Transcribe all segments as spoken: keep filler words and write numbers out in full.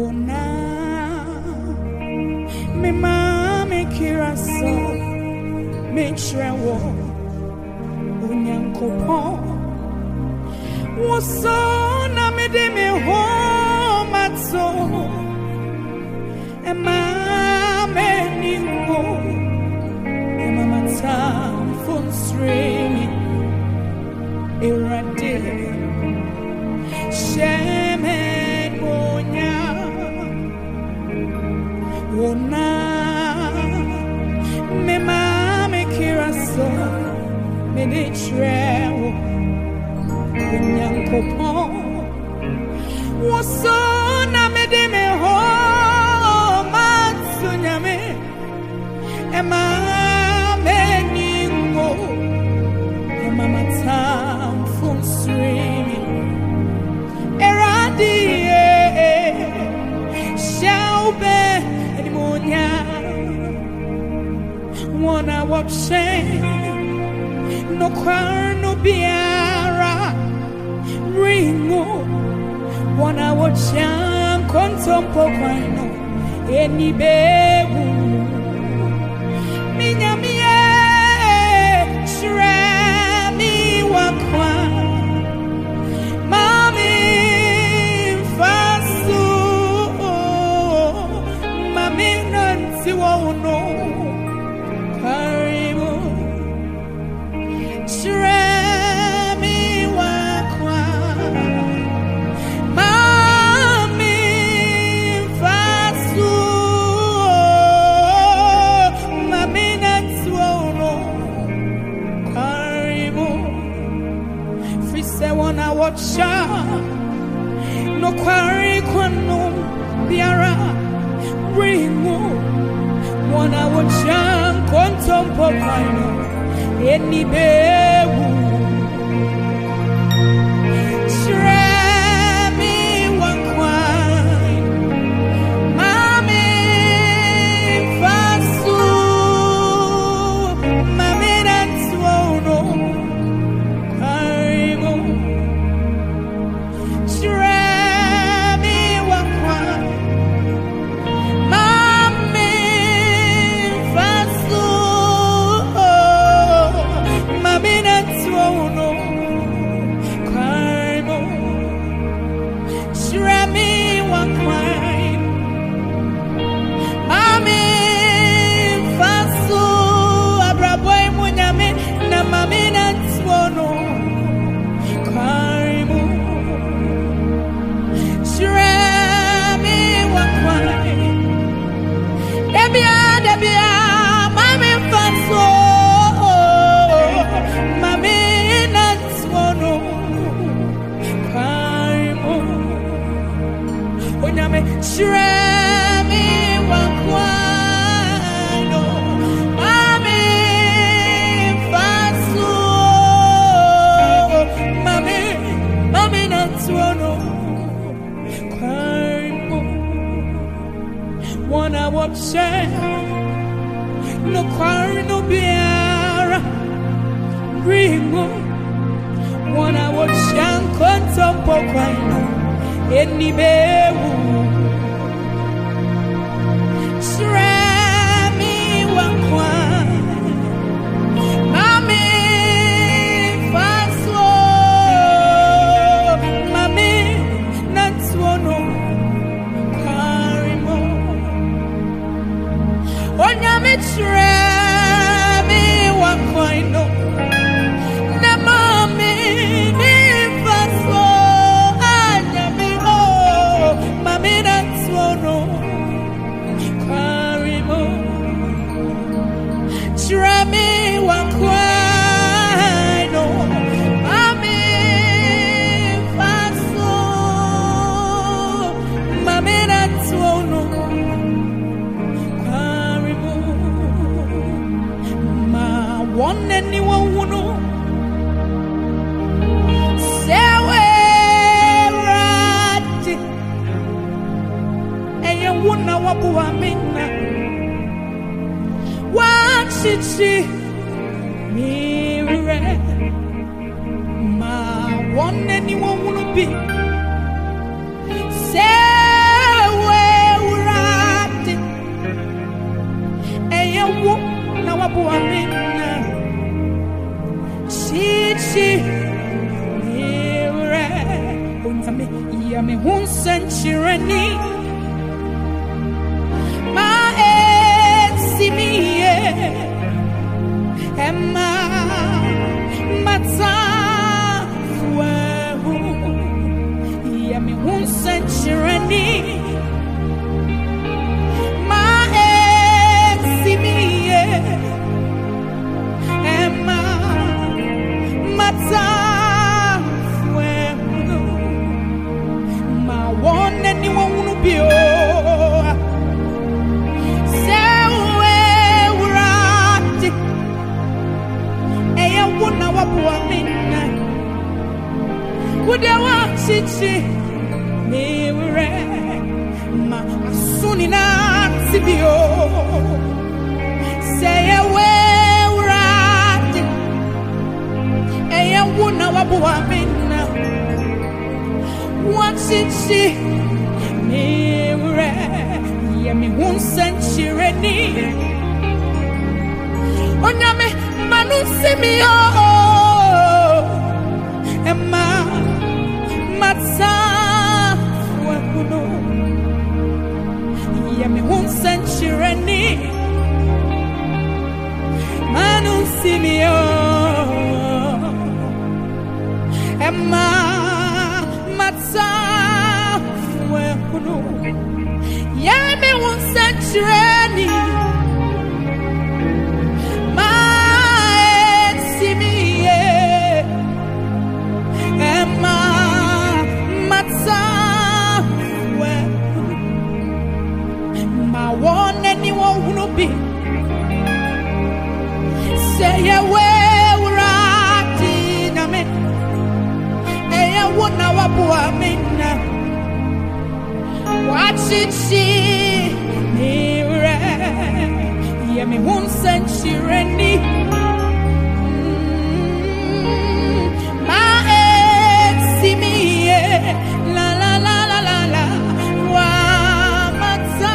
Wona me mama kira so me trewo Onyankopon wo so na me de me home at so e mama ni mo e mama time for streaming erade sheme bonya wona me mama kira so me de trewo Onyankopon wo so na me de me home atsunyame e mama ni mo e mama time for streaming eradi shall be animonia wanna watch shame no kwar no biara ringo wanna watch yan kontompo kwano eni bewu minya mie shrami wakwa mami fasu mami nanti wono karibu shrami wakwa mami fasu mami nanti wono karibu fise wana watcha no kwari kwano biara ringo wana watcha kontompo kwano eni bewu shrami wakwa mami fasu mami nantuono karibu shrami wakwa mami fasu mami nantuono karibu shrami wakwa mami fasu abraboy munyame na mami nantuono karibu shrami wakwa debia debia mami fasu mami nantuono karibu onyame shrami wakwa no mami fasu mami mami nantuono karibu wanna watch no kwari no biara ringo wanna watch yan kontompo kwano eni bewu shrami wakwa mami faso mami nantuono karimo onyame shrami wakwa no na mami ni faso anyame oh mami nantuono karimo shrami wakwa no mami faso mami nantuono karimo ma one anyone who know sewe rati eye wuna wabu amina wachichi mire ma one anyone who be sewe Emma Mata Fuehu Yami Hun Century Ma Eximie Emma Mata Fuehu Ma One Anyone will be would you want chichi me re ma asunina tibio say away rat e ya wona wabua minna want chichi me re ya me hun century ni onyame manu simio Emma Matsa Fuehuno Yami Hun Century Manu Simio Emma Matsa Fuehuno Yami Hun Century Emma Matsa Ma one anyone who be say away rati na me e ya wona wabua minna watch it see me re ya me hun century ni la la la la la la wa matsa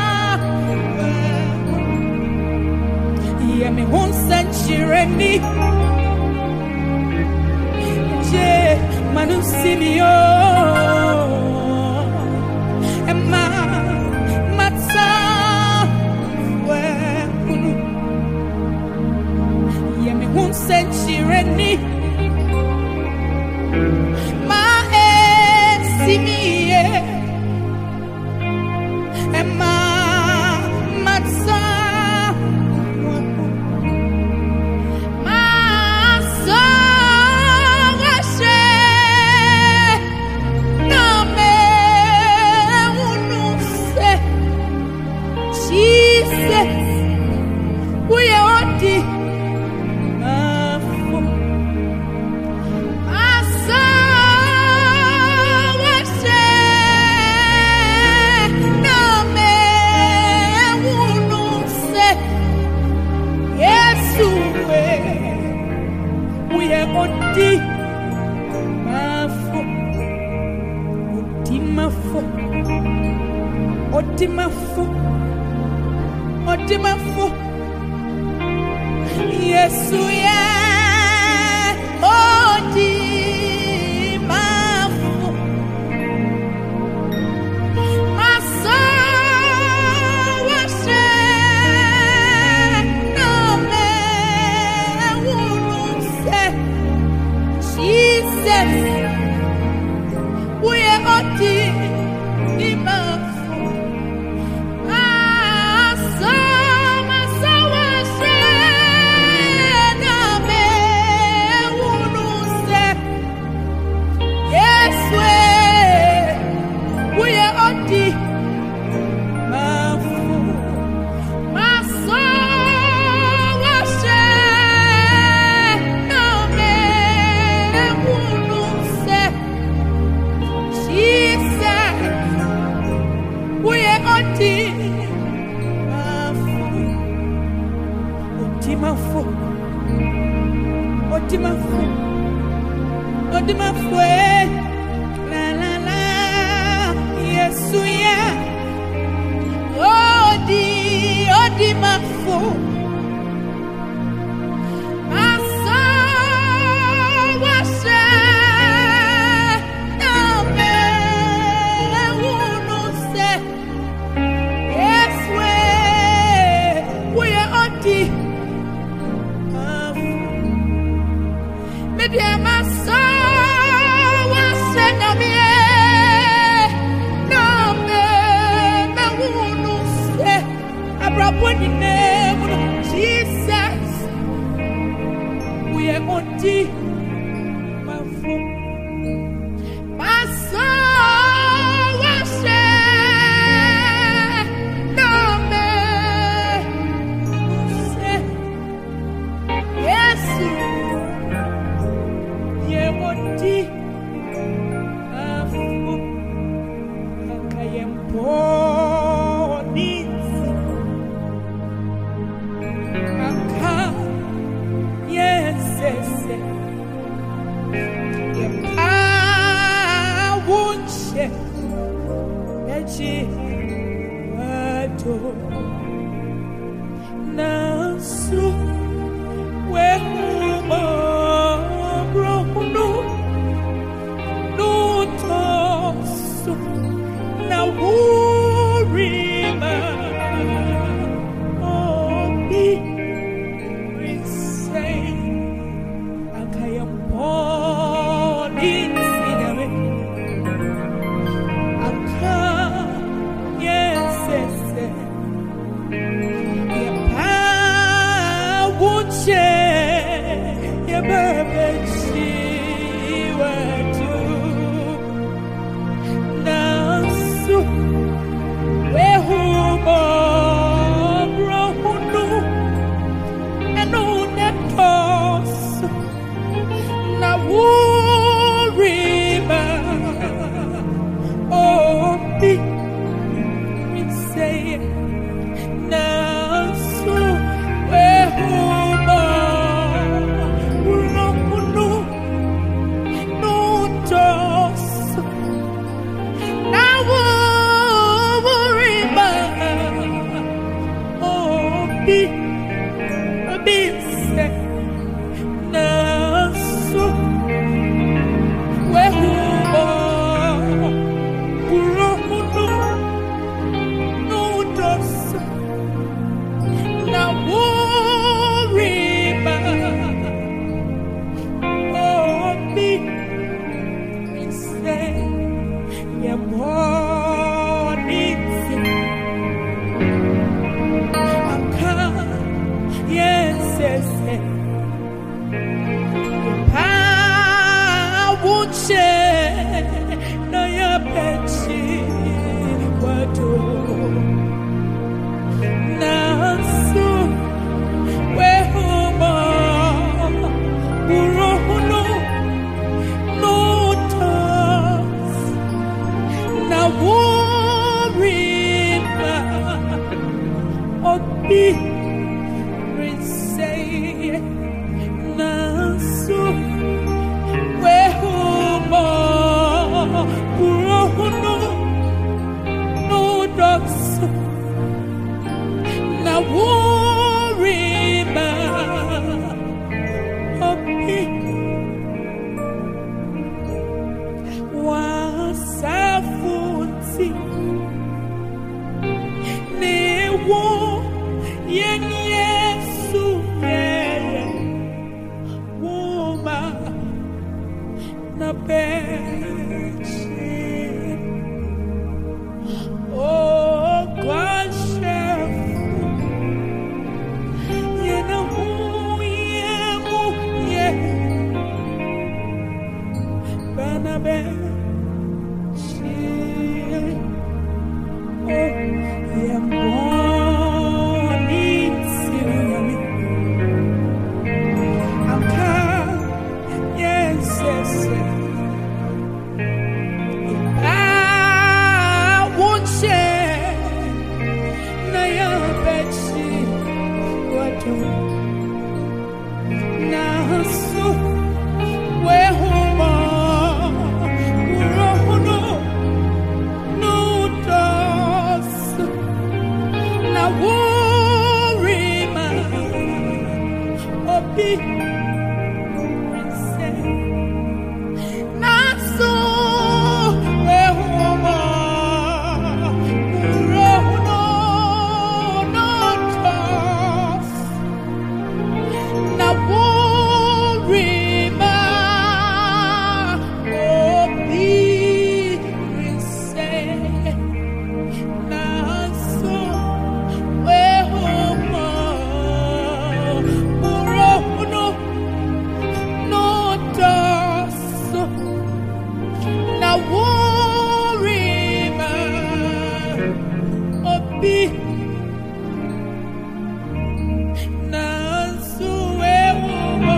ya me hun century ni je manu simio emma matsa wa kunu ya me hun century ni Simie Emma Matsa Masa Washe Name Unuse Jesus We are the Odi mafo Odi mafo Odi mafo Odi mafo Yesu ya Odi mafo Masa washe Nome unuse Jesus, we are oti imafu. Asa masa washe na me unuse. Yes, we are oti imafu. Masa washe na me unuse. Jesus, we are oti mafu, oti mafu, oti mafu, oti mafu, la la la, Yesu ya, odi, odi mafu. Yes, we are oti. bonisi aka yesese yepa wunche echi wato nasu wehuma brohunu nutosu na wurima obi risei akayamboni siname aka yesese yepa wunche yebebechi watu nasu wehumo brohunu enunetos na wurima obi say nasu wehumo brohunu nutos na wurima obi obi say nasu wehumo brohunu nutos na wurima obi say yabonisi aka yesese yepa wunche na yapechi watu nasu wehumo brohunu nutos na wurima obi risei nasu wehumo brohunu nutos na wurima obi wasafunti newo yen Yesu yeye wuma na bechi oh God chef yena hu yemu ye bana bechi oh yemboni sirami aka yesese wunche na yapechi watu nasu wehumo brohunu nutos na wurima obi nasu wehumo brohunu nutos na wurima obi risei nasu wehumo brohunu nutos na wurima obi nasu wehumo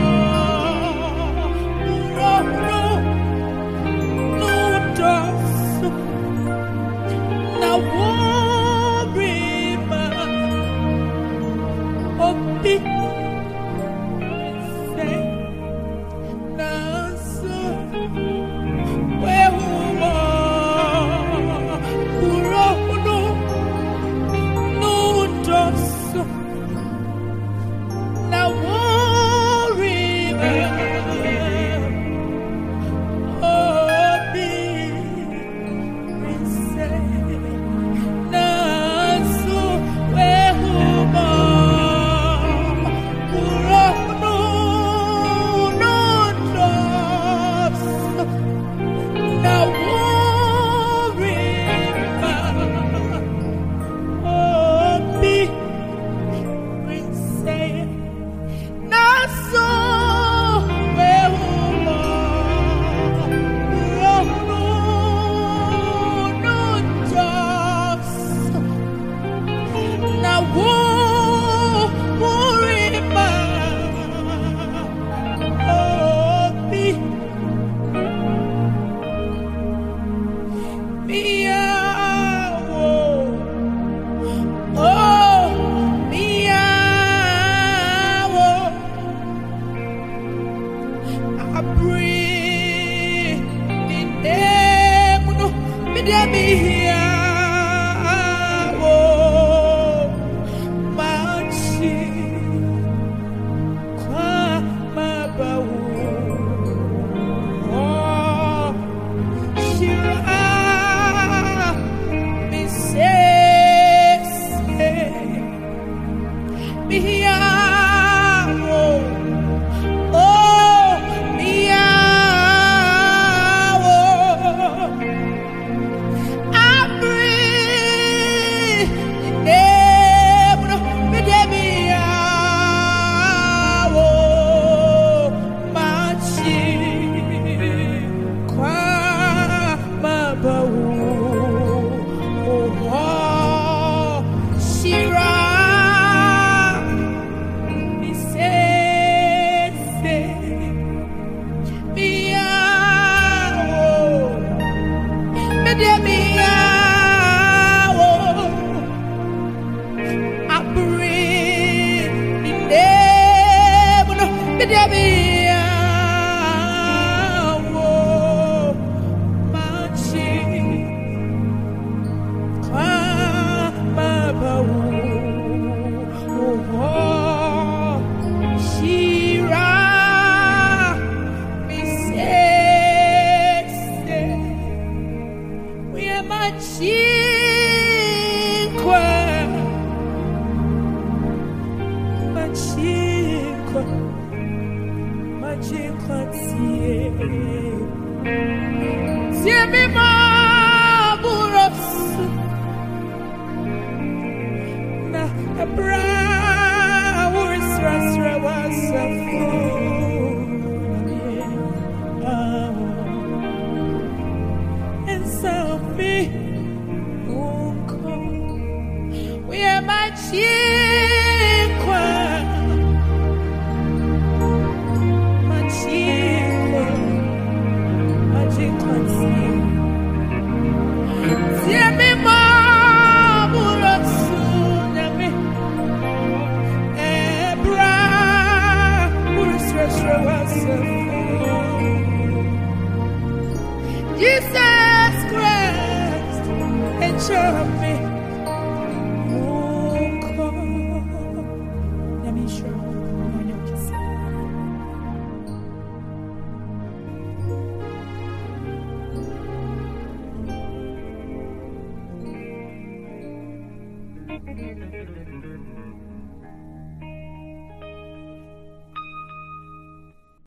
brohunu nutos na